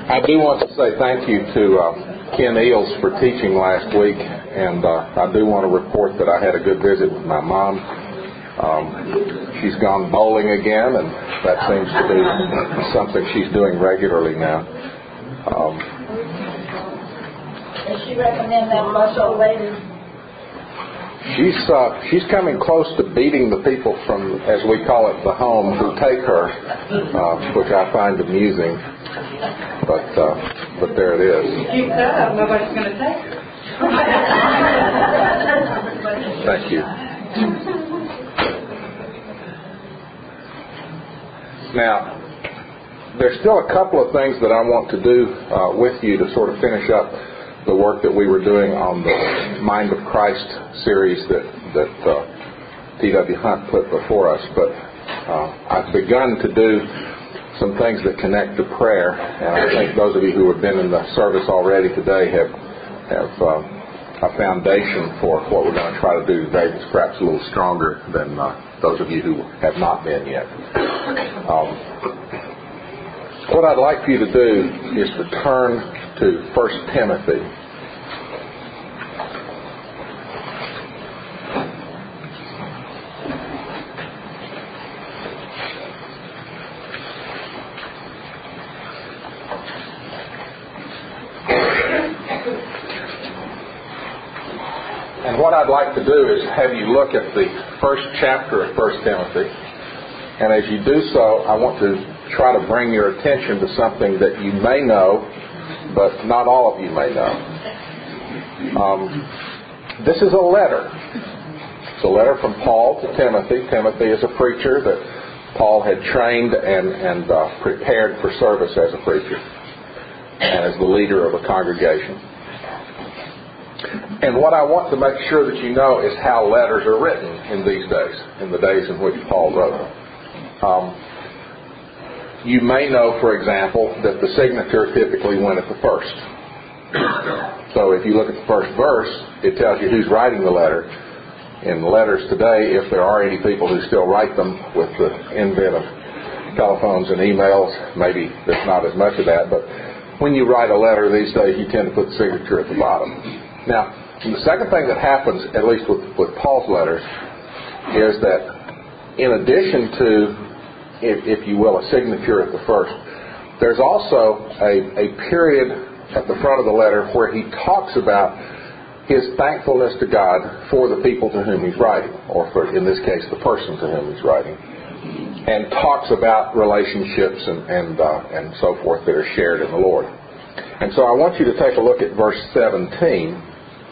I do want to say thank you to Ken Eels for teaching last week, and I do want to report that I had a good visit with my mom. She's gone bowling again, and that seems to be something she's doing regularly now. Does she recommend that much old lady? She's coming close to beating the people from, as we call it, the home, who take her, which I find amusing. But there it is. Keep that up, nobody's going to take her. Thank you. Now, there's still a couple of things that I want to do with you to sort of finish up the work that we were doing on the Mind of Christ series that T.W. Hunt put before us. But I've begun to do some things that connect to prayer, and I think those of you who have been in the service already today have a foundation for what we're going to try to do today that's perhaps a little stronger than those of you who have not been yet. What I'd like for you to do is to turn to 1 Timothy. And what I'd like to do is have you look at the first chapter of 1 Timothy. And as you do so, I want to try to bring your attention to something that you may know, but not all of you may know. This is a letter. It's a letter from Paul to Timothy. Timothy is a preacher that Paul had trained and prepared for service as a preacher and as the leader of a congregation. And what I want to make sure that you know is how letters are written in these days, in the days in which Paul wrote them. You may know, for example, that the signature typically went at the first. So if you look at the first verse, it tells you who's writing the letter. In letters today, if there are any people who still write them with the invent of telephones and emails, maybe there's not as much of that. But when you write a letter these days, you tend to put the signature at the bottom. Now, the second thing that happens, at least with Paul's letters, is that in addition to, if you will, a signature at the first, there's also a period at the front of the letter where he talks about his thankfulness to God for the people to whom he's writing, or for, in this case, the person to whom he's writing, and talks about relationships and so forth that are shared in the Lord. And so I want you to take a look at verse 17,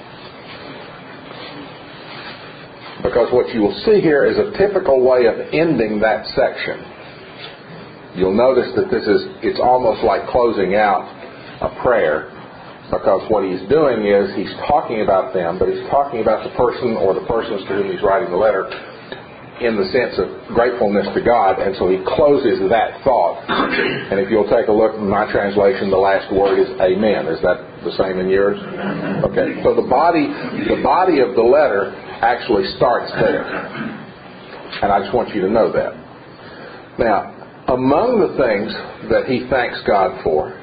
because what you will see here is a typical way of ending that section. You'll notice that it's almost like closing out a prayer, because what he's doing is he's talking about them, but he's talking about the person or the persons to whom he's writing the letter in the sense of gratefulness to God, and so he closes that thought. And if you'll take a look in my translation, the last word is amen. Is that the same in yours? Okay. So the body of the letter actually starts there. And I just want you to know that. Now, among the things that he thanks God for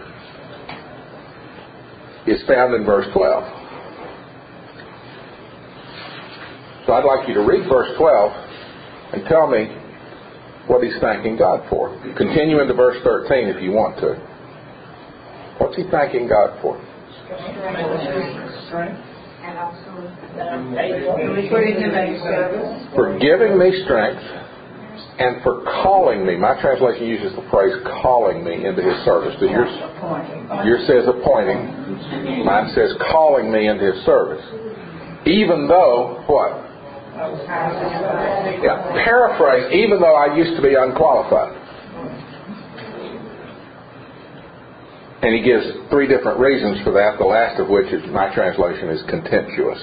is found in verse 12. So I'd like you to read verse 12 and tell me what he's thanking God for. Continue into verse 13 if you want to. What's he thanking God for? Strength. And also for giving me strength and for calling me. My translation uses the phrase calling me into his service. Yours says appointing. Mine says calling me into his service. Even though, what? Yeah, paraphrase, even though I used to be unqualified. And he gives three different reasons for that, the last of which is, my translation is contemptuous.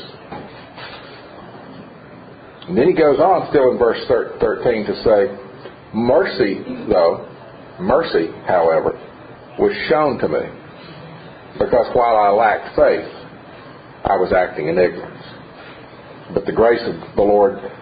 And then he goes on still in verse 13 to say, mercy, however, was shown to me, because while I lacked faith, I was acting in ignorance. But the grace of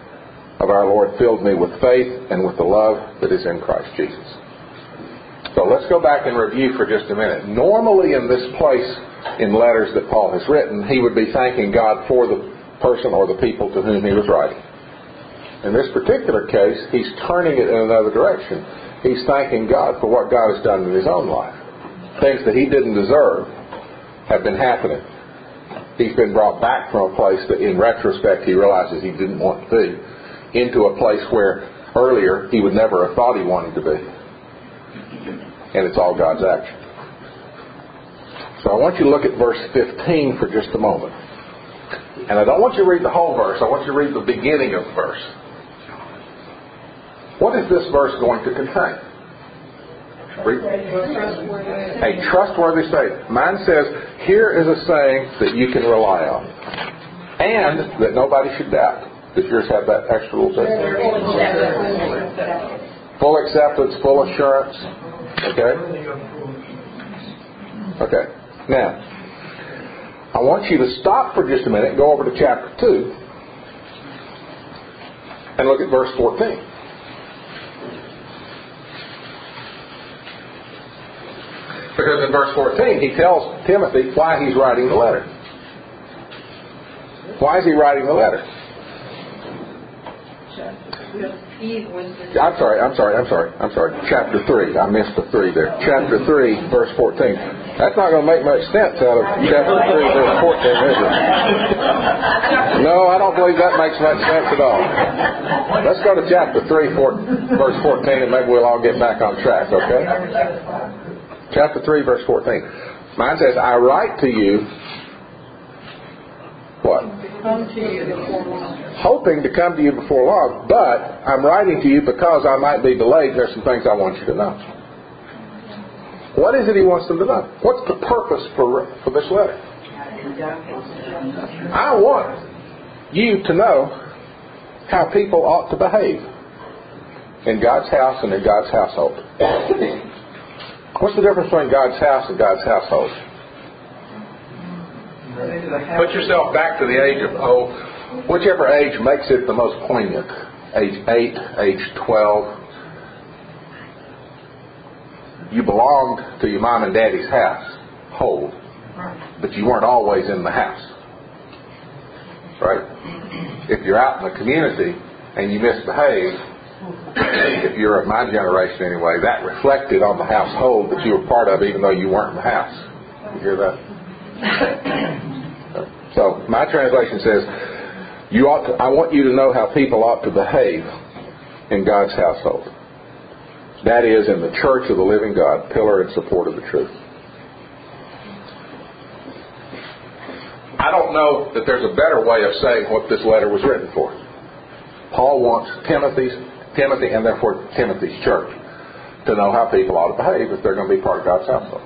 our Lord filled me with faith and with the love that is in Christ Jesus. So let's go back and review for just a minute. Normally in this place in letters that Paul has written, he would be thanking God for the person or the people to whom he was writing. In this particular case, he's turning it in another direction. He's thanking God for what God has done in his own life. Things that he didn't deserve have been happening. He's been brought back from a place that in retrospect he realizes he didn't want to be, into a place where earlier he would never have thought he wanted to be. And it's all God's action. So I want you to look at verse 15 for just a moment. And I don't want you to read the whole verse. I want you to read the beginning of the verse. What is this verse going to contain? A trustworthy statement. Mine says, here is a saying that you can rely on. And that nobody should doubt. Does yours have that extra little bit? Full acceptance, full assurance. Okay? Okay. Now, I want you to stop for just a minute and go over to chapter 2 and look at verse 14. Because in verse 14 he tells Timothy why he's writing the letter. Why is he writing the letter? I'm sorry. Chapter 3. I missed the 3 there. Chapter 3, verse 14. That's not going to make much sense out of chapter 3, verse 14, is it? No, I don't believe that makes much sense at all. Let's go to chapter 3, verse 14, and maybe we'll all get back on track, okay? Chapter 3, verse 14. Mine says, I write to you, what? Hoping to come to you before long, but I'm writing to you because I might be delayed. There's some things I want you to know. What is it he wants them to know? What's the purpose for this letter? I want you to know how people ought to behave in God's house and in God's household. What's the difference between God's house and God's household? Put yourself back to the age of, whichever age makes it the most poignant. Age 8, age 12. You belonged to your mom and daddy's household, but you weren't always in the house. Right? If you're out in the community and you misbehave, if you're of my generation anyway, that reflected on the household that you were part of even though you weren't in the house. You hear that? So my translation says, I want you to know how people ought to behave in God's household. That is, in the church of the living God, pillar and support of the truth. I don't know that there's a better way of saying what this letter was written for. Paul wants Timothy and therefore Timothy's church to know how people ought to behave if they're going to be part of God's household.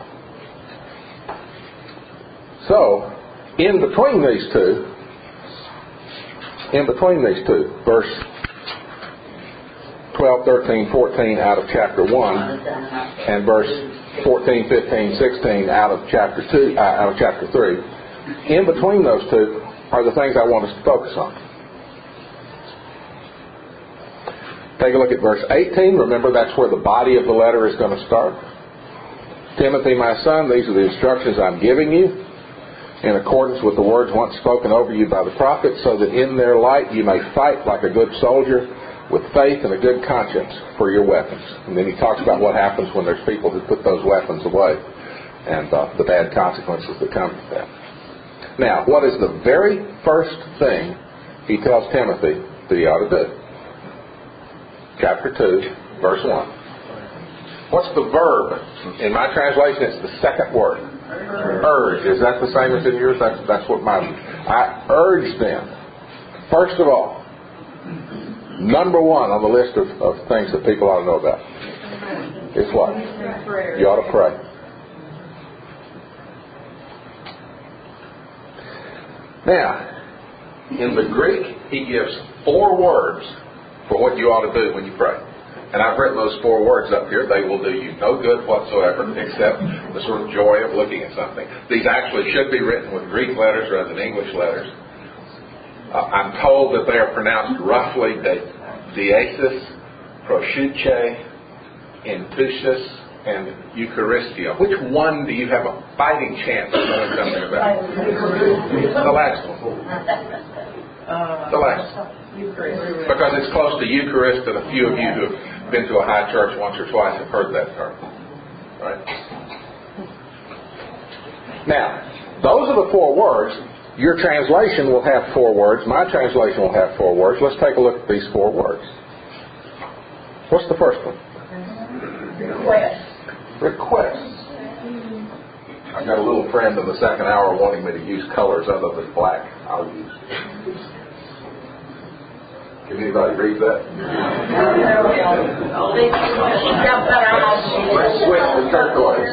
So, in between these two, verse 12, 13, 14 out of chapter 1, and verse 14, 15, 16 out of chapter 3, in between those two are the things I want us to focus on. Take a look at verse 18. Remember, that's where the body of the letter is going to start. Timothy, my son, these are the instructions I'm giving you, in accordance with the words once spoken over you by the prophets, so that in their light you may fight like a good soldier with faith and a good conscience for your weapons. And then he talks about what happens when there's people who put those weapons away and the bad consequences that come from that. Now, what is the very first thing he tells Timothy that he ought to do? Chapter 2, verse 1. What's the verb? In my translation, it's the second word. Urge. Is that the same as in yours? That's what mine. I urge them. First of all, number one on the list of things that people ought to know about is what? You ought to pray. Now, in the Greek, he gives 4 words for what you ought to do when you pray. And I've written those 4 words up here. They will do you no good whatsoever except the sort of joy of looking at something. These actually should be written with Greek letters rather than English letters. I'm told that they are pronounced roughly diesis, proseuche, intuitus, and Eucharistia. Which one do you have a fighting chance of knowing something about? The last one. The last one. Because it's close to Eucharist, and a few of you who have been to a high church once or twice have heard that term. Right? Now, those are the 4 words. Your translation will have 4 words. My translation will have 4 words. Let's take a look at these 4 words. What's the first one? Request. Request. I've got a little friend in the second hour wanting me to use colors other than black. I'll use. Can anybody read that? Let's switch to turquoise.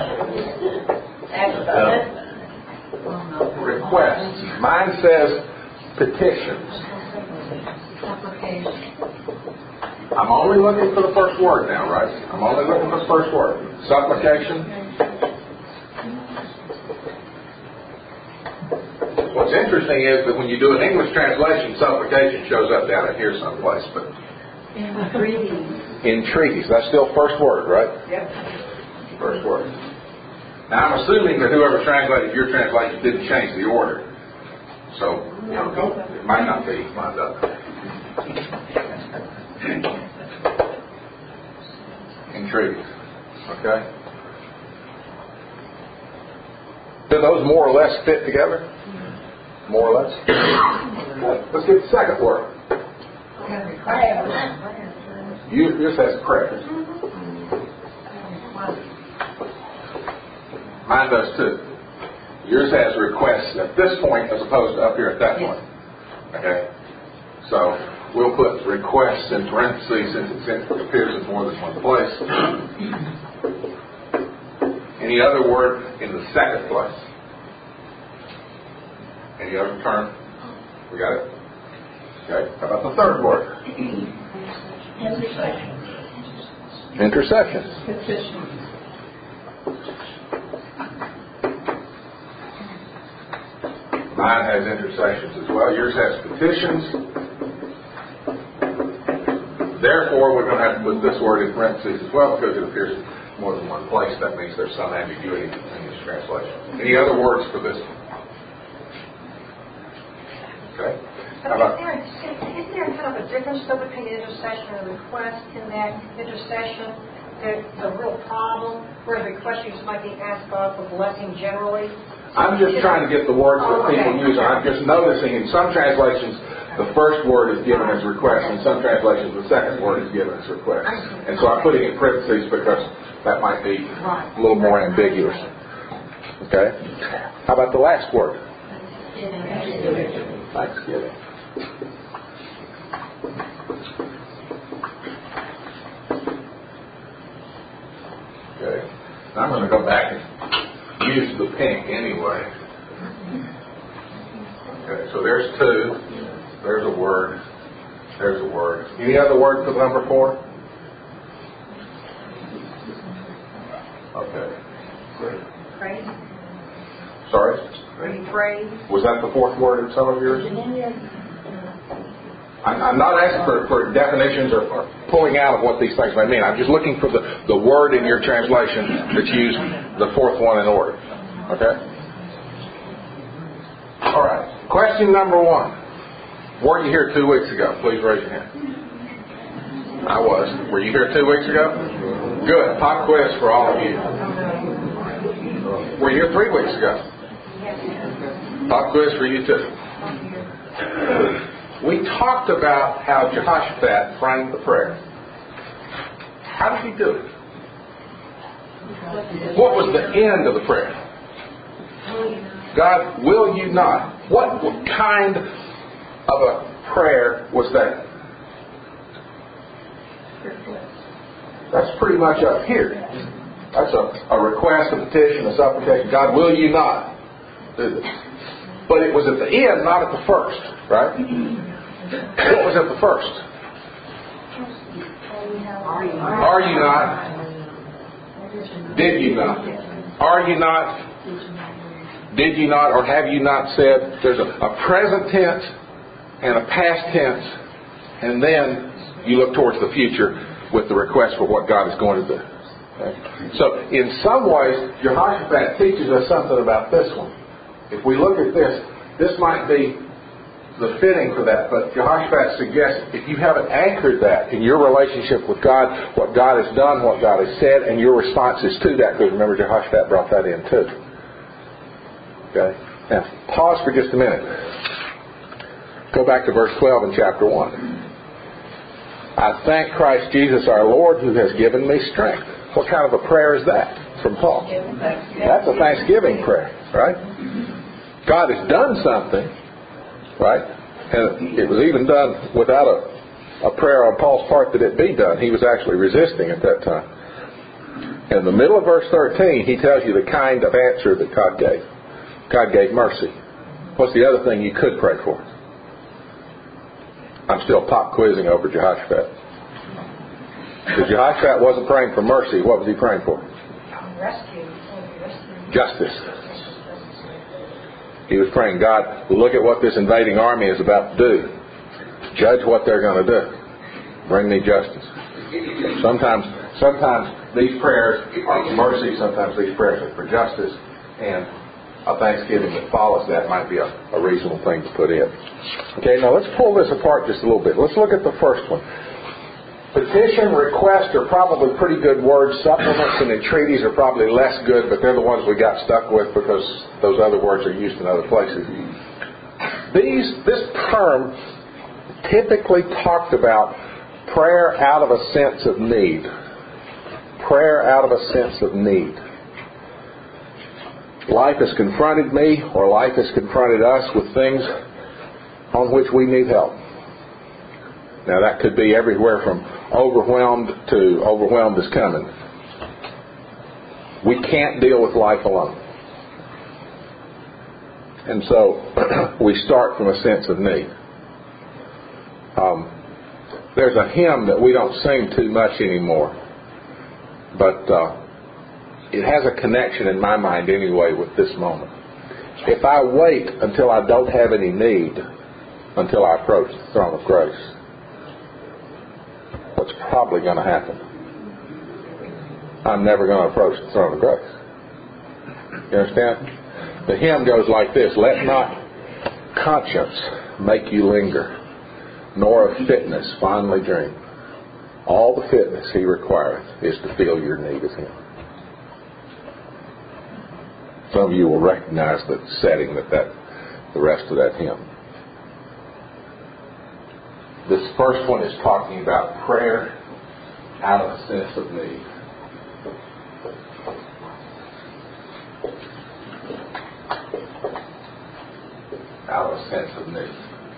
Requests. Mine says petitions. I'm only looking for the first word now, right? I'm only looking for the first word. Supplication. What's interesting is that when you do an English translation, supplication shows up down in here someplace, but entreaties. That's still first word, right? Yep. First word. Now I'm assuming that whoever translated your translation didn't change the order. So, it might not be lined up. Entreaties. Okay? Do those more or less fit together? More or less? Let's get the second word. Yours has prayer. Mine does too. Yours has requests at this point as opposed to up here at that point. Okay? So we'll put requests in parentheses since it appears in more than one place. Any other word in the second place? Any other term? We got it? Okay. How about the third word? Intercessions. Petition. Mine has intercessions as well. Yours has petitions. Therefore, we're going to have to put this word in parentheses as well because it appears in more than one place. That means there's some ambiguity in this translation. Any other words for this one? Okay. But isn't there kind of a difference though between intercession and request in that intercession, there's a real problem, whereas request you just might be asked God for blessing generally? I'm just trying to get the words that people use. I'm just noticing in some translations the first word is given as request, in some translations the second word is given as request. And so I'm putting it in parentheses because that might be a little more ambiguous. Okay? How about the last word? Thanksgiving. Okay. Now I'm going to go back and use the pink anyway. Okay, so there's 2. There's a word. There's a word. Any other word for the number 4? Okay. Praise. Sorry? Praise. Was that the 4th word in some of yours? I'm not asking for definitions or pulling out of what these things may mean. I'm just looking for the word in your translation that's used the 4th one in order. Okay? All right. Question number 1. Were you here 2 weeks ago? Please raise your hand. I was. Were you here 2 weeks ago? Good. Pop quiz for all of you. Were you here 3 weeks ago? Pop quiz for you too. We talked about how Jehoshaphat framed the prayer. How did he do it? What was the end of the prayer? God, will you not? What kind of a prayer was that? That's pretty much up here. That's a request, a petition, a supplication. God, will you not do this? But it was at the end, not at the first, right? What was at the first? Are you not? Did you not? Are you not? Did you not? Or have you not said? There's a present tense and a past tense, and then you look towards the future with the request for what God is going to do. Okay? So in some ways, Jehoshaphat teaches us something about this one. If we look at this, this might be the fitting for that, but Jehoshaphat suggests if you haven't anchored that in your relationship with God, what God has done, what God has said, and your responses to that, because remember Jehoshaphat brought that in too. Okay? Now, pause for just a minute. Go back to verse 12 in chapter 1. I thank Christ Jesus our Lord who has given me strength. What kind of a prayer is that from Paul? That's a thanksgiving prayer, right? God has done something, right? And it was even done without a prayer on Paul's part that it be done. He was actually resisting at that time. In the middle of verse 13, he tells you the kind of answer that God gave. God gave mercy. What's the other thing you could pray for? I'm still pop quizzing over Jehoshaphat. Because Jehoshaphat wasn't praying for mercy. What was he praying for? Rescue. Justice. He was praying, God, look at what this invading army is about to do. Judge what they're going to do. Bring me justice. Sometimes these prayers are for mercy. Sometimes these prayers are for justice. And a thanksgiving that follows that might be a reasonable thing to put in. Okay, now let's pull this apart just a little bit. Let's look at the first one. Petition, request are probably pretty good words. Supplements and entreaties are probably less good, but they're the ones we got stuck with because those other words are used in other places. This term typically talked about prayer out of a sense of need. Prayer out of a sense of need. Life has confronted me, or life has confronted us with things on which we need help. Now that could be everywhere from overwhelmed to overwhelmed is coming. We can't deal with life alone. And so we start from a sense of need. There's a hymn that we don't sing too much anymore, but it has a connection in my mind anyway with this moment. If I wait until I don't have any need, until I approach the throne of grace, what's probably going to happen? I'm never going to approach the throne of grace. You understand? The hymn goes like this: let not conscience make you linger, nor of fitness fondly dream. All the fitness he requireth is to feel your need of him. Some of you will recognize the setting the rest of that hymn. This first one is talking about prayer out of a sense of need. Out of a sense of need.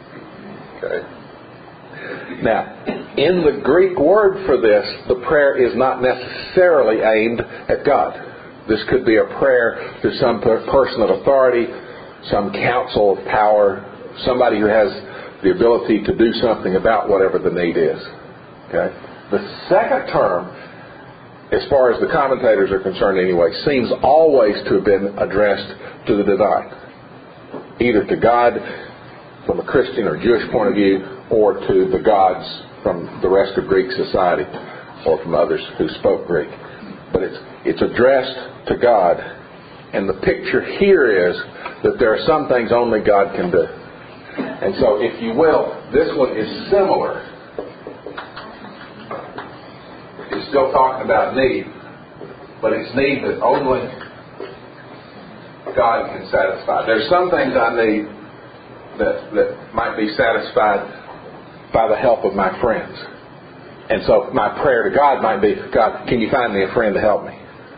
Okay. Now, in the Greek word for this, the prayer is not necessarily aimed at God. This could be a prayer to some person of authority, some council of power, somebody who has the ability to do something about whatever the need is. Okay? The second term, as far as the commentators are concerned anyway, seems always to have been addressed to the divine. Either to God from a Christian or Jewish point of view, or to the gods from the rest of Greek society, or from others who spoke Greek. But it's addressed to God, and the picture here is that there are some things only God can do. And so, if you will, this one is similar. It's still talking about need, but it's need that only God can satisfy. There's some things I need that might be satisfied by the help of my friends. And so my prayer to God might be, God, can you find me a friend to help me?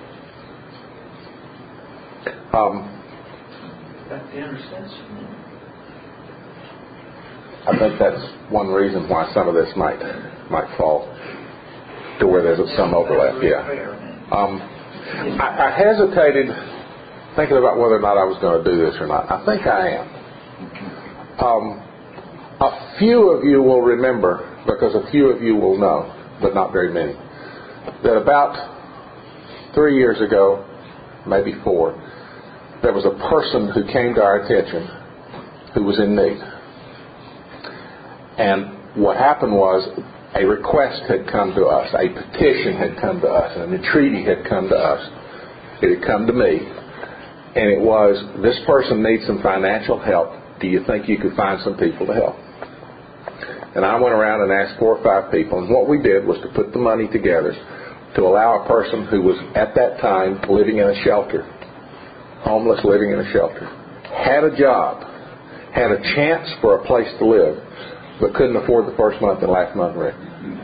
I think that's one reason why some of this might fall to where there's some overlap. Yeah. I hesitated thinking about whether or not I was going to do this or not. I think I am. A few of you will remember, because a few of you will know, but not very many, that about 3 years ago, maybe 4, there was a person who came to our attention who was in need. And what happened was a request had come to us, a petition had come to us, and an entreaty had come to us. It had come to me, and it was, this person needs some financial help. Do you think you could find some people to help? And I went around and asked 4 or 5 people, and what we did was to put the money together to allow a person who was at that time living in a shelter, homeless, living in a shelter, had a job, had a chance for a place to live, but couldn't afford the first month and last month rent.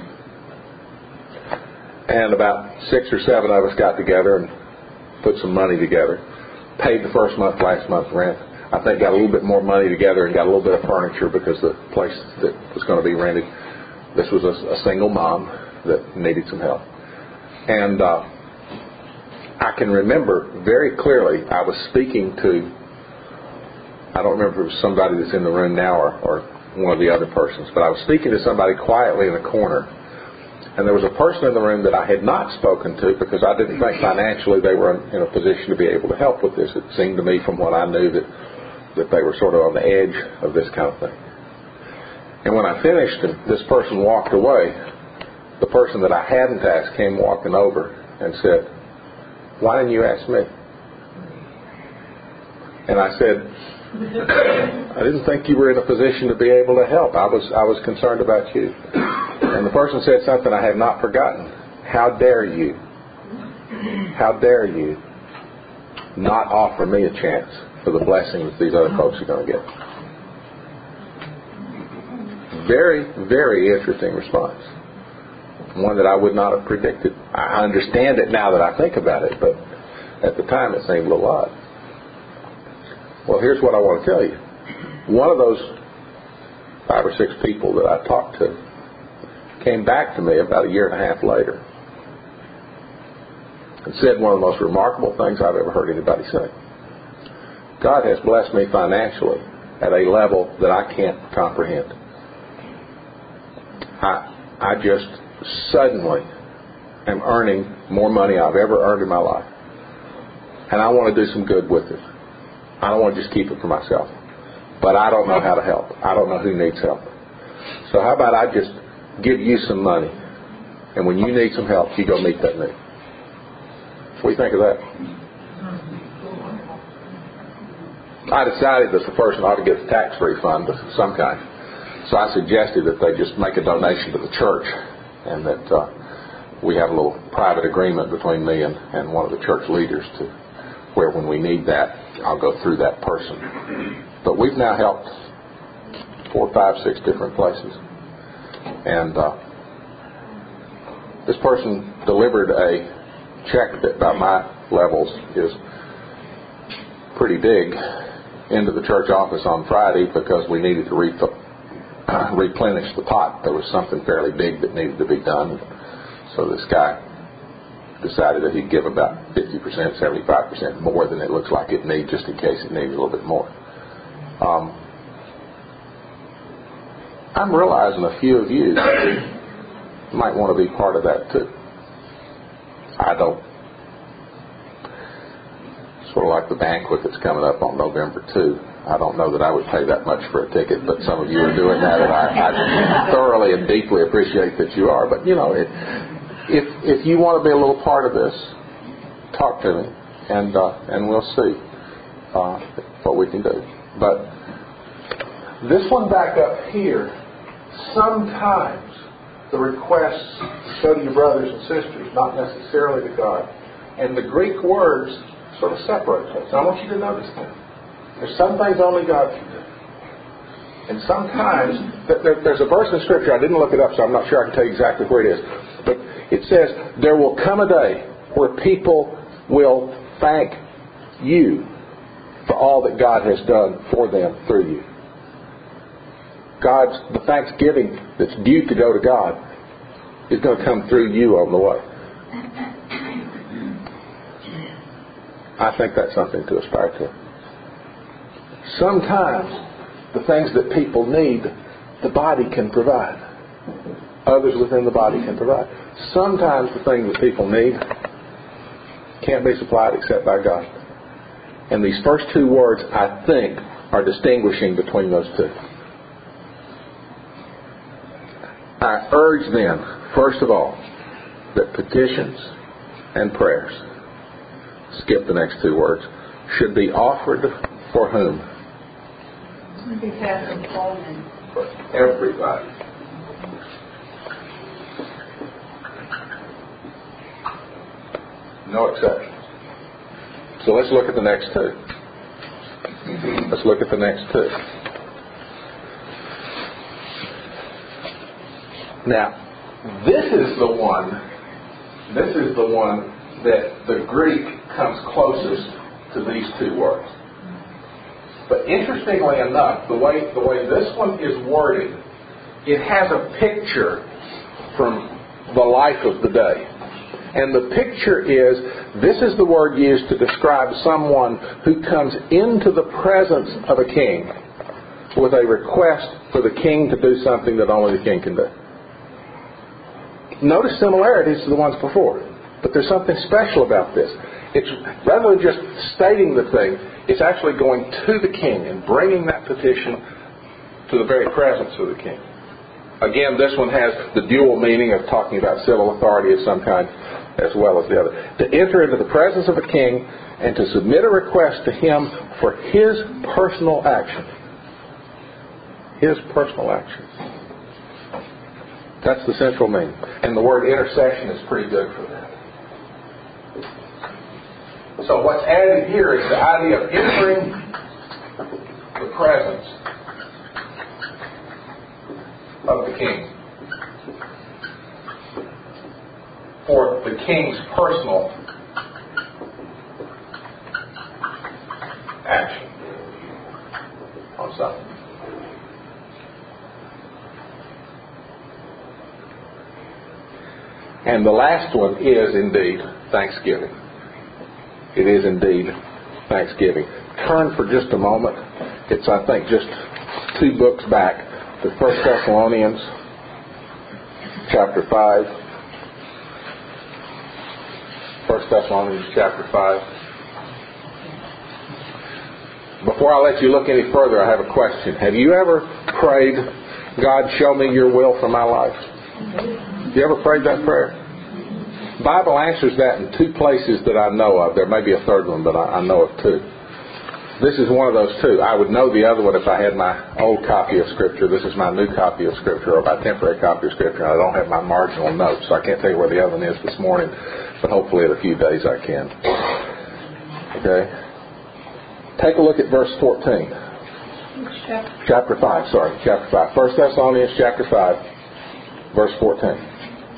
And about 6 or 7 of us got together and put some money together, paid the first month, last month rent. I think got a little bit more money together and got a little bit of furniture because the place that was going to be rented, this was a single mom that needed some help. And I can remember very clearly I was speaking to, I don't remember if it was somebody that's in the room now or one of the other persons, but I was speaking to somebody quietly in a corner. And there was a person in the room that I had not spoken to because I didn't think financially they were in a position to be able to help with this. It seemed to me from what I knew that they were sort of on the edge of this kind of thing. And when I finished and this person walked away, the person that I hadn't asked came walking over and said, "Why didn't you ask me?" And I said, "I didn't think you were in a position to be able to help. I was concerned about you." And the person said something I have not forgotten. "How dare you? How dare you not offer me a chance for the blessing that these other folks are going to get?" Very, very interesting response. One that I would not have predicted. I understand it now that I think about it, but at the time it seemed a little odd. Well, here's what I want to tell you. One of those 5 or 6 people that I talked to came back to me about 1.5 years later and said one of the most remarkable things I've ever heard anybody say. God has blessed me financially at a level that I can't comprehend. I just suddenly am earning more money I've ever earned in my life. And I want to do some good with it. I don't want to just keep it for myself. But I don't know how to help. I don't know who needs help. So how about I just give you some money, and when you need some help, you go meet that need. What do you think of that? I decided that the person ought to get a tax refund of some kind. So I suggested that they just make a donation to the church, and that we have a little private agreement between me and one of the church leaders to where when we need that, I'll go through that person. But we've now helped 4, 5, 6 different places. And this person delivered a check that by my levels is pretty big into the church office on Friday because we needed to replenish the pot. There was something fairly big that needed to be done. So this guy decided that he'd give about 50%, 75% more than it looks like it needs, just in case it needs a little bit more. I'm realizing a few of you might want to be part of that too. I don't. Sort of like the banquet that's coming up on November 2. I don't know that I would pay that much for a ticket, but some of you are doing that, and I thoroughly and deeply appreciate that you are. But, you know, if you want to be a little part of this, talk to me, and we'll see what we can do. But this one back up here, sometimes the requests go to your brothers and sisters, not necessarily to God. And the Greek words sort of separate those. I want you to notice that. There's some things only God can do. And sometimes, there's a verse in Scripture, I didn't look it up, so I'm not sure I can tell you exactly where it is. But it says, there will come a day where people will thank you for all that God has done for them through you. The thanksgiving that's due to go to God is going to come through you on the way. I think that's something to aspire to. Sometimes the things that people need, the body can provide. Others within the body can provide. Sometimes the things that people need can't be supplied except by God. And these first 2 words, I think, are distinguishing between those two. I urge then, first of all, that petitions and prayers, skip the next two words, should be offered for whom? For everybody. No exceptions. So let's look at the next two. Let's look at the next two. Now, this is the one that the Greek comes closest to these two words. But interestingly enough, the way this one is worded, it has a picture from the life of the day. And the picture is, this is the word used to describe someone who comes into the presence of a king with a request for the king to do something that only the king can do. Notice similarities to the ones before, but there's something special about this. It's rather than just stating the thing, it's actually going to the king and bringing that petition to the very presence of the king. Again, this one has the dual meaning of talking about civil authority of some kind as well as the other. To enter into the presence of a king and to submit a request to him for his personal action. His personal action. That's the central meaning. And the word intercession is pretty good for that. So what's added here is the idea of entering the presence of the king for the king's personal action on something. And the last one is indeed Thanksgiving. It is indeed Thanksgiving. Turn for just a moment. It's, I think, just 2 books back to 1 Thessalonians chapter 5. 1 Thessalonians chapter 5. Before I let you look any further, I have a question. Have you ever prayed, God, show me your will for my life? You ever prayed that prayer? The Bible answers that in 2 places that I know of. There may be a third one, but I know of 2. This is one of those 2. I would know the other one if I had my old copy of Scripture. This is my new copy of Scripture, or my temporary copy of Scripture. I don't have my marginal notes, so I can't tell you where the other one is this morning, but hopefully in a few days I can. Okay? Take a look at verse 14. Chapter 5. 1 Thessalonians chapter 5, verse 14.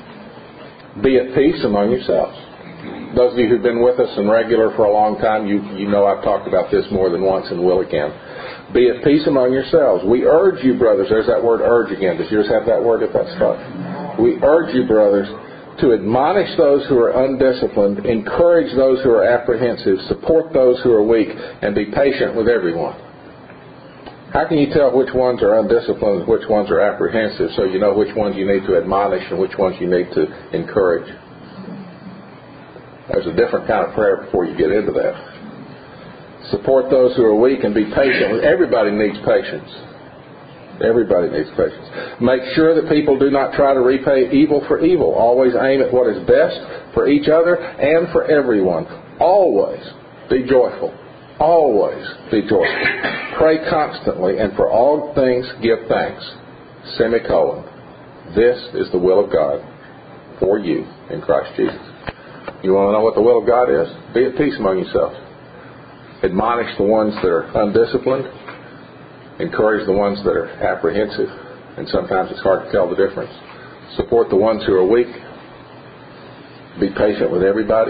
Be at peace among yourselves. Those of you who've been with us and regular for a long time, you know I've talked about this more than once and will again. Be at peace among yourselves. We urge you, brothers. There's that word urge again. Does yours have that word at that spot? We urge you, brothers, to admonish those who are undisciplined, encourage those who are apprehensive, support those who are weak, and be patient with everyone. How can you tell which ones are undisciplined and which ones are apprehensive, so you know which ones you need to admonish and which ones you need to encourage? There's a different kind of prayer before you get into that. Support those who are weak and be patient. Everybody needs patience. Everybody needs patience. Make sure that people do not try to repay evil for evil. Always aim at what is best for each other and for everyone. Always be joyful. Always be joyful. Pray constantly, and for all things give thanks. Semicolon. This is the will of God for you in Christ Jesus. You want to know what the will of God is? Be at peace among yourselves. Admonish the ones that are undisciplined. Encourage the ones that are apprehensive. And sometimes it's hard to tell the difference. Support the ones who are weak. Be patient with everybody.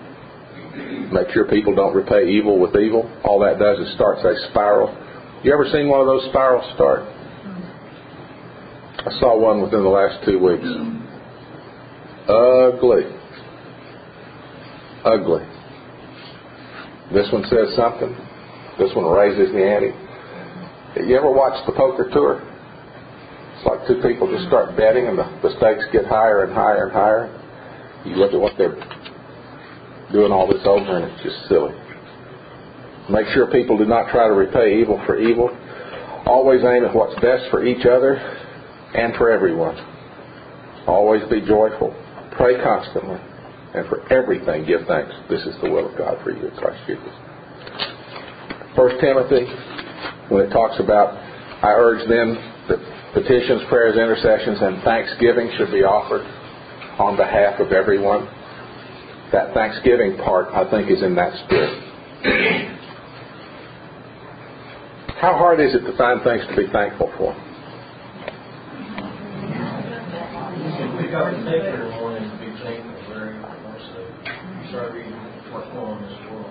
Make sure people don't repay evil with evil. All that does is starts a spiral. You ever seen one of those spirals start? I saw one within the last 2 weeks. Ugly. Ugly. This one says something. This one raises the ante. You ever watch the poker tour? It's like 2 people just start betting and the stakes get higher and higher and higher. You look at what they're doing all this over and it's just silly. Make sure people do not try to repay evil for evil. Always aim at what's best for each other and for everyone. Always be joyful. Pray constantly. And for everything give thanks. This is the will of God for you in Christ Jesus. 1 Timothy, when it talks about, I urge then that petitions, prayers, intercessions, and thanksgiving should be offered on behalf of everyone. That thanksgiving part, I think, is in that spirit. How hard is it to find things to be thankful for? We got to take it and to be thankful very much so. Sorry, what's going on in this world.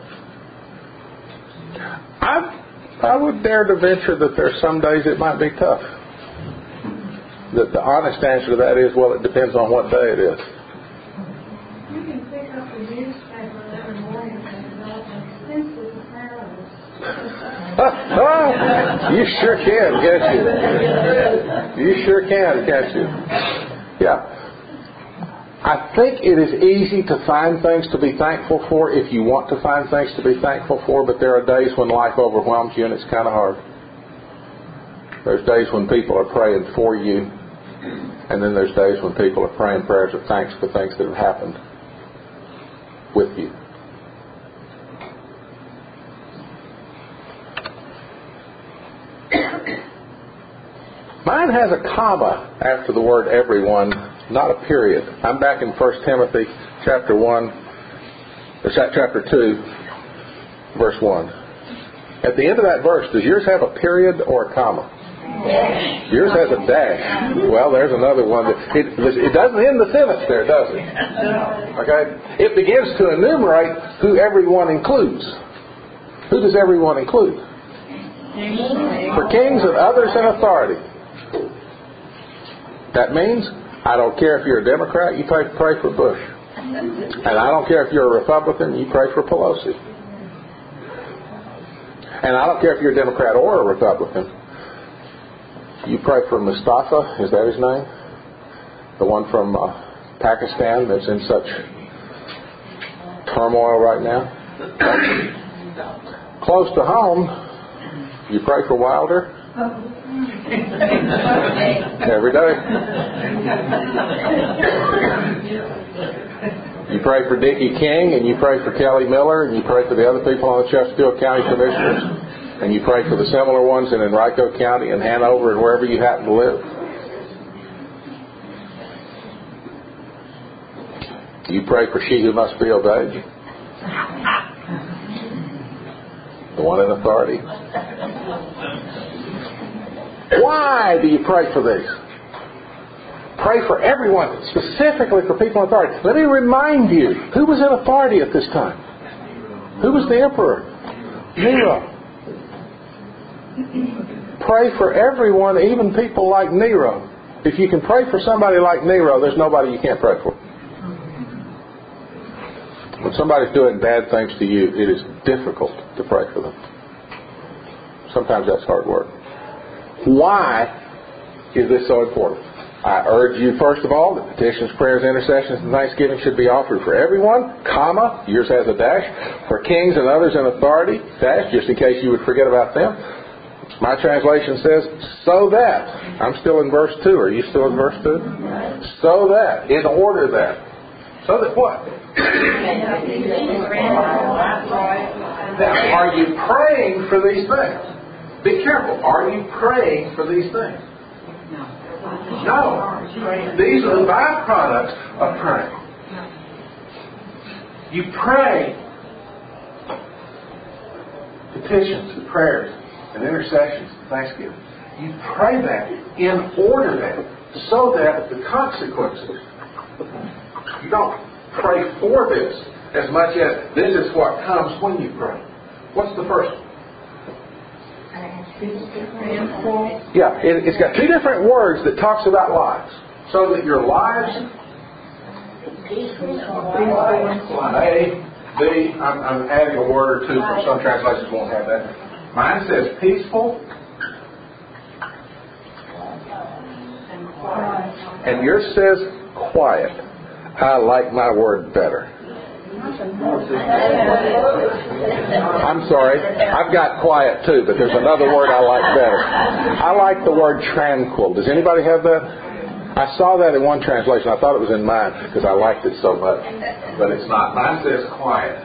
I would dare to venture that there's some days it might be tough. That the honest answer to that is, well, it depends on what day it is. You can pick up the newspaper every morning and develop an extensive awareness. You sure can, can't you? You sure can, can't you? Yeah. I think it is easy to find things to be thankful for if you want to find things to be thankful for, but there are days when life overwhelms you and it's kind of hard. There's days when people are praying for you, and then there's days when people are praying prayers of thanks for things that have happened with you. Mine has a comma after the word everyone, not a period. I'm back in 1 Timothy chapter 2, verse 1. At the end of that verse, does yours have a period or a comma? Yours has a dash. Well, there's another one. It doesn't end the sentence there, does it? Okay? It begins to enumerate who everyone includes. Who does everyone include? For kings and others in authority. That means, I don't care if you're a Democrat, you pray for Bush. And I don't care if you're a Republican, you pray for Pelosi. And I don't care if you're a Democrat or a Republican, you pray for Mustafa, is that his name? The one from Pakistan that's in such turmoil right now. Close to home, you pray for Wilder. Every day. You pray for Dickie King, and you pray for Kelly Miller, and you pray for the other people on the Chesterfield County Commissioners, and you pray for the similar ones in Henrico County and Hanover and wherever you happen to live. You pray for she who must be obeyed, the one in authority. Why do you pray for these? Pray for everyone, specifically for people in authority. Let me remind you, who was in authority at this time? Who was the emperor? Nero. Pray for everyone, even people like Nero. If you can pray for somebody like Nero, there's nobody you can't pray for. When somebody's doing bad things to you, it is difficult to pray for them. Sometimes that's hard work. Why is this so important? I urge you, first of all, that petitions, prayers, intercessions, and thanksgiving should be offered for everyone, comma, yours has a dash, for kings and others in authority, dash, just in case you would forget about them. My translation says, so that. I'm still in verse 2. Are you still in verse 2? So that. In order that. So that what? Now, are you praying for these things? Be careful. Are you praying for these things? No. These are the byproducts of praying. You pray petitions and prayers and intercessions and thanksgiving. You pray that in order that, so that the consequences. You don't pray for this as much as this is what comes when you pray. What's the first one? Yeah, it's got two different words that talks about lives. So that your lives... I'm adding a word or two from some translations won't have that. Mine says peaceful. And yours says quiet. I like my word better. I'm sorry. I've got quiet too, but there's another word I like better. I like the word tranquil. Does anybody have that? I saw that in one translation. I thought it was in mine because I liked it so much. But it's not. Mine says quiet.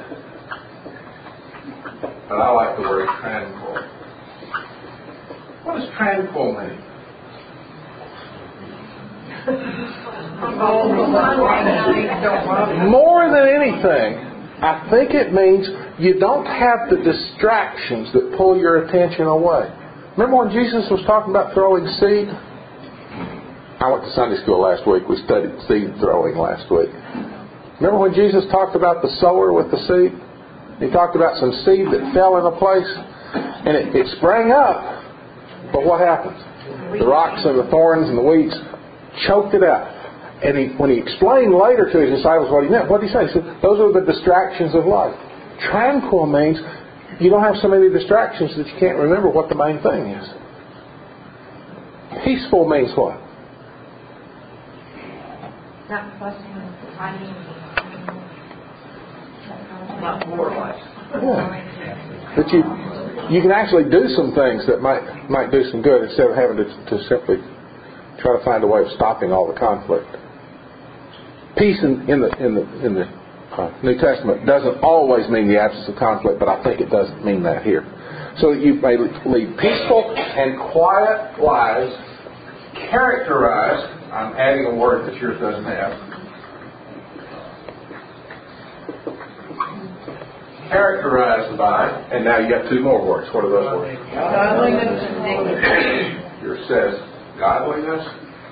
But I like the word tranquil. What does tranquil mean? More than anything, I think it means you don't have the distractions that pull your attention away. Remember when Jesus was talking about throwing seed? I went to Sunday school last week. We studied seed throwing last week. Remember when Jesus talked about the sower with the seed? He talked about some seed that fell in a place and it sprang up. But what happened? The rocks and the thorns and the weeds choked it out. And when he explained later to his disciples what he meant, what did he say? He said, those are the distractions of life. Tranquil means you don't have so many distractions that you can't remember what the main thing is. Peaceful means what? Not fussing and fighting. Not moralized. Yeah. But you can actually do some things that might do some good instead of having to simply try to find a way of stopping all the conflict. Peace in the New Testament doesn't always mean the absence of conflict, but I think it does mean that here. So that you may lead peaceful and quiet lives, characterized, I'm adding a word that yours doesn't have, characterized by, and now you got two more words. What are those words? Godliness and dignity. Yours says godliness.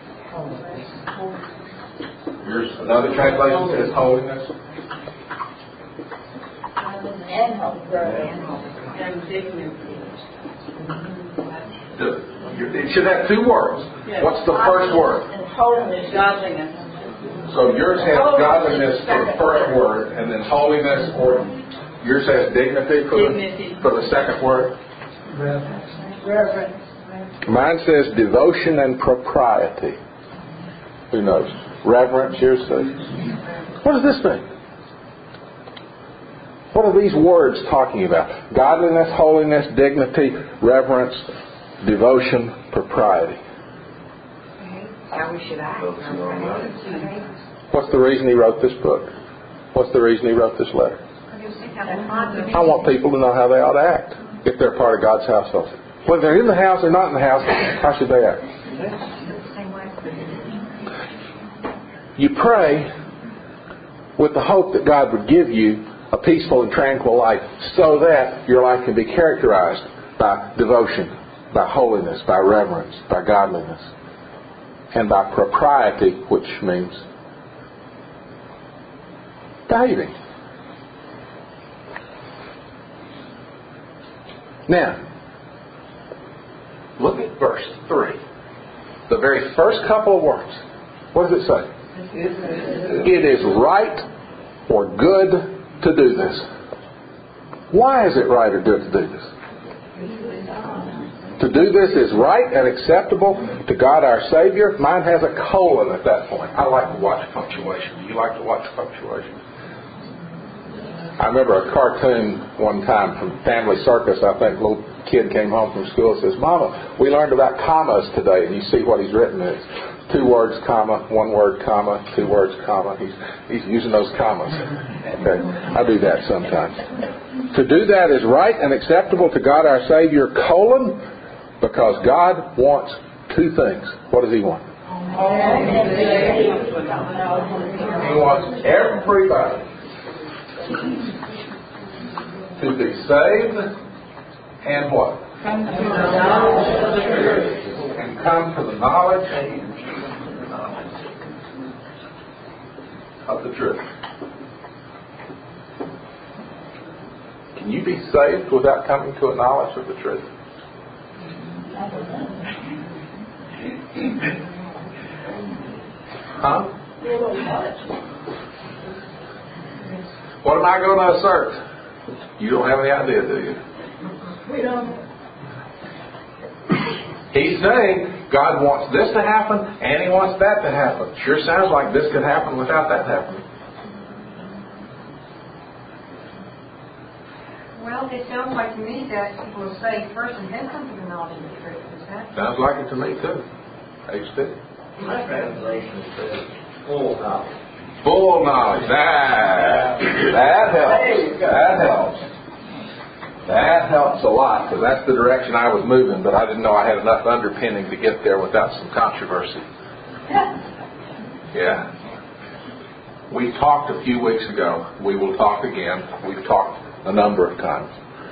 Yours, another translation says holiness. And holiness. And dignity. It should have two words. What's the first word? And holiness. Godliness. So yours has godliness for the first word, and then holiness, or yours has dignity for the second word. Reverence. Mine says devotion and propriety. Who knows? Reverence, yours says. What does this mean? What are these words talking about? Godliness, holiness, dignity, reverence, devotion, propriety. How we should act. What's the reason he wrote this book? What's the reason he wrote this letter? I want people to know how they ought to act if they're part of God's household. Whether they're in the house or not in the house, how should they act? You pray with the hope that God would give you a peaceful and tranquil life so that your life can be characterized by devotion, by holiness, by reverence, by godliness, and by propriety, which means behaving. Now, look at verse 3. The very first couple of words. What does it say? It is right or good to do this. Why is it right or good to do this? To do this is right and acceptable to God our Savior. Mine has a colon at that point. I like to watch punctuation. Do you like to watch punctuation? I remember a cartoon one time from Family Circus. I think a little kid came home from school and says, "Mama, we learned about commas today." And you see what he's written. It's 2 words, comma, 1 word, comma, 2 words, comma. He's using those commas. Okay, I do that sometimes. To do that is right and acceptable to God our Savior, colon, because God wants 2 things. What does He want? He wants everybody to be saved and what? Come to the knowledge of the truth. And come to the knowledge of the truth. Can you be saved without coming to a knowledge of the truth? Huh? What am I going to assert? You don't have any idea, do you? We don't. He's saying God wants this to happen and He wants that to happen. Sure sounds like this could happen without that happening. Well, it sounds like to me that people will say first and then come to the knowledge of the truth. Is that? Sounds like it to me too. H2. My translation says full knowledge. Full knowledge. That helps. That helps. That helps a lot, because that's the direction I was moving, but I didn't know I had enough underpinning to get there without some controversy. Yeah. We talked a few weeks ago. We will talk again. We've talked a number of times.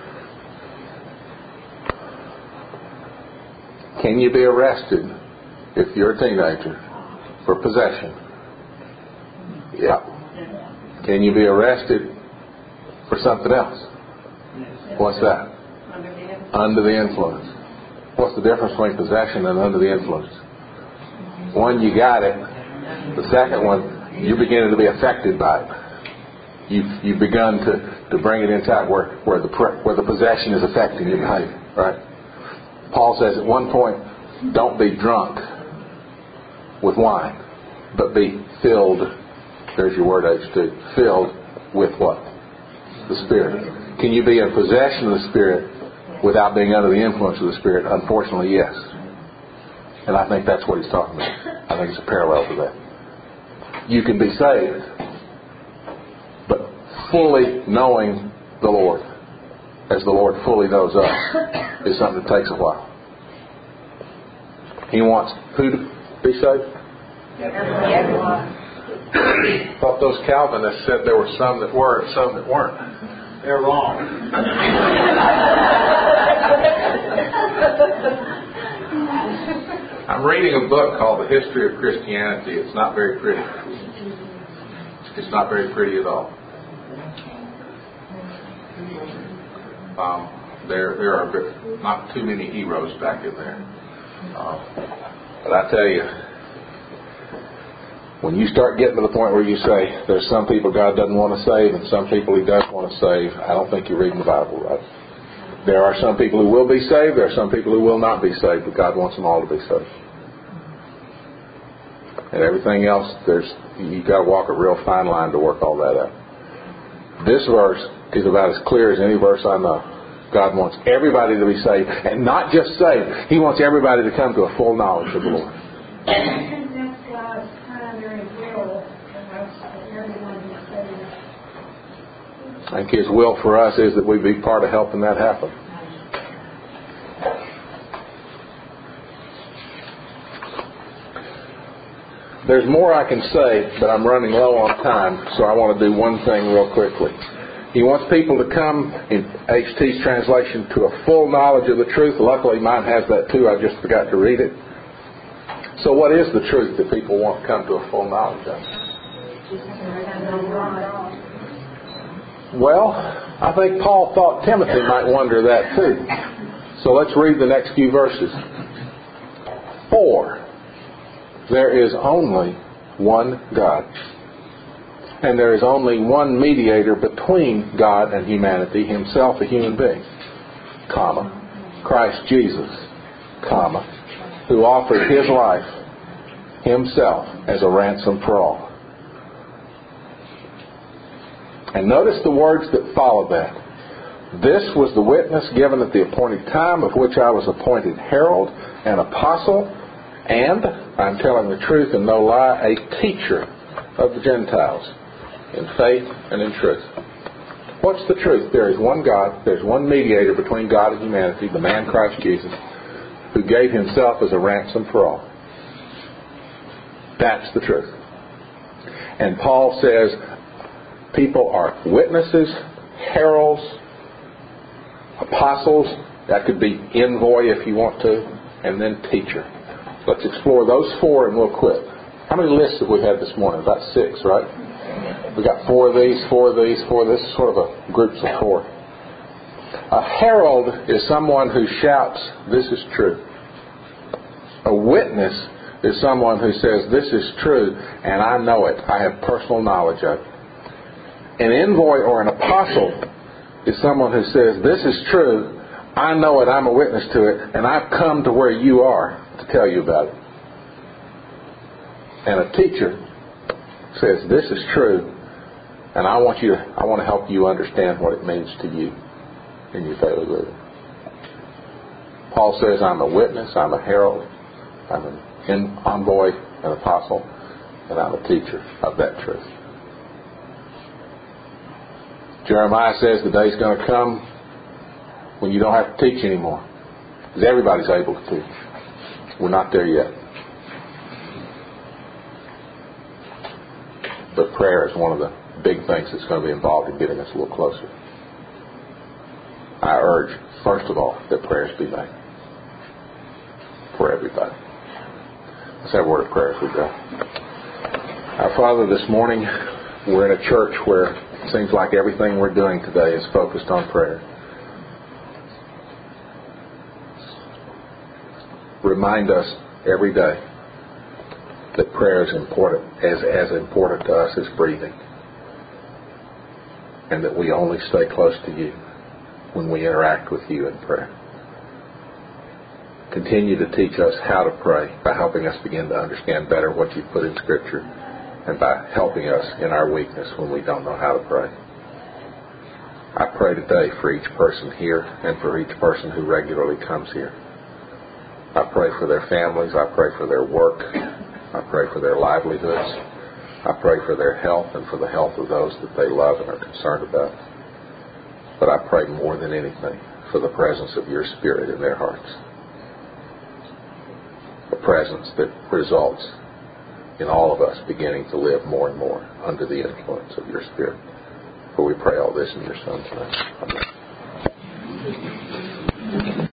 Can you be arrested if you're a teenager for possession? Yeah. Can you be arrested for something else? What's that? Under the influence. What's the difference between possession and under the influence? One, you got it. The second one, you're beginning to be affected by it. You've begun to bring it inside where the possession is affecting your behavior. Right? Paul says at one point, don't be drunk with wine, but be filled. There's your word H2. Filled with what? The Spirit. Can you be in possession of the Spirit without being under the influence of the Spirit? Unfortunately, yes. And I think that's what he's talking about. I think it's a parallel to that. You can be saved, but fully knowing the Lord, as the Lord fully knows us, is something that takes a while. He wants who to be saved? Everyone. I thought those Calvinists said there were some that were and some that weren't. They're wrong. I'm reading a book called The History of Christianity. It's not very pretty. It's not very pretty at all. There are not too many heroes back in there. But I tell you, when you start getting to the point where you say there's some people God doesn't want to save and some people He does want to save, I don't think you're reading the Bible right. There are some people who will be saved. There are some people who will not be saved, but God wants them all to be saved. And everything else, you've got to walk a real fine line to work all that out. This verse is about as clear as any verse I know. God wants everybody to be saved, and not just saved. He wants everybody to come to a full knowledge of the Lord. And that's God's primary will, and that's that everyone be saved. I think His will for us is that we be part of helping that happen. There's more I can say, but I'm running low on time, so I want to do one thing real quickly. He wants people to come, in H.T.'s translation, to a full knowledge of the truth. Luckily, mine has that too. I just forgot to read it. So what is the truth that people want to come to a full knowledge of? Well, I think Paul thought Timothy might wonder that too. So let's read the next few verses. For there is only one God, and there is only one mediator between God and humanity, Himself a human being, comma, Christ Jesus, comma, who offered His life Himself as a ransom for all. And notice the words that follow that. This was the witness given at the appointed time, of which I was appointed herald and apostle, and, I'm telling the truth and no lie, a teacher of the Gentiles in faith and in truth. What's the truth? There is one God, there's one mediator between God and humanity, the man Christ Jesus, who gave Himself as a ransom for all. That's the truth. And Paul says people are witnesses, heralds, apostles, that could be envoy if you want to, and then teacher. Let's explore those four and we'll quit. How many lists have we had this morning? About 6, right? We got 4 of these, 4 of these, 4 of this. This is sort of a groups of 4. A herald is someone who shouts, "This is true." A witness is someone who says, "This is true, and I know it. I have personal knowledge of it." An envoy or an apostle is someone who says, "This is true. I know it. I'm a witness to it, and I've come to where you are to tell you about it." And a teacher says, "This is true, and I want to help you understand what it means to you in your daily living." Paul says, "I'm a witness. I'm a herald. I'm an envoy. an apostle, and I'm a teacher of that truth. Jeremiah says the day's going to come when you don't have to teach anymore, because everybody's able to teach. We're not there yet. But prayer is one of the big things that's going to be involved in getting us a little closer. I urge, first of all, that prayers be made for everybody. Let's have a word of prayer as we go. Our Father, this morning we're in a church where it seems like everything we're doing today is focused on prayer. Remind us every day that prayer is important, as important to us as breathing, and that we only stay close to you when we interact with you in prayer. Continue to teach us how to pray by helping us begin to understand better what you've put in Scripture, and by helping us in our weakness when we don't know how to pray. I pray today for each person here and for each person who regularly comes here. I pray for their families. I pray for their work. I pray for their livelihoods. I pray for their health and for the health of those that they love and are concerned about. But I pray more than anything for the presence of your Spirit in their hearts. A presence that results in all of us beginning to live more and more under the influence of your Spirit. For we pray all this in your Son's name. Amen.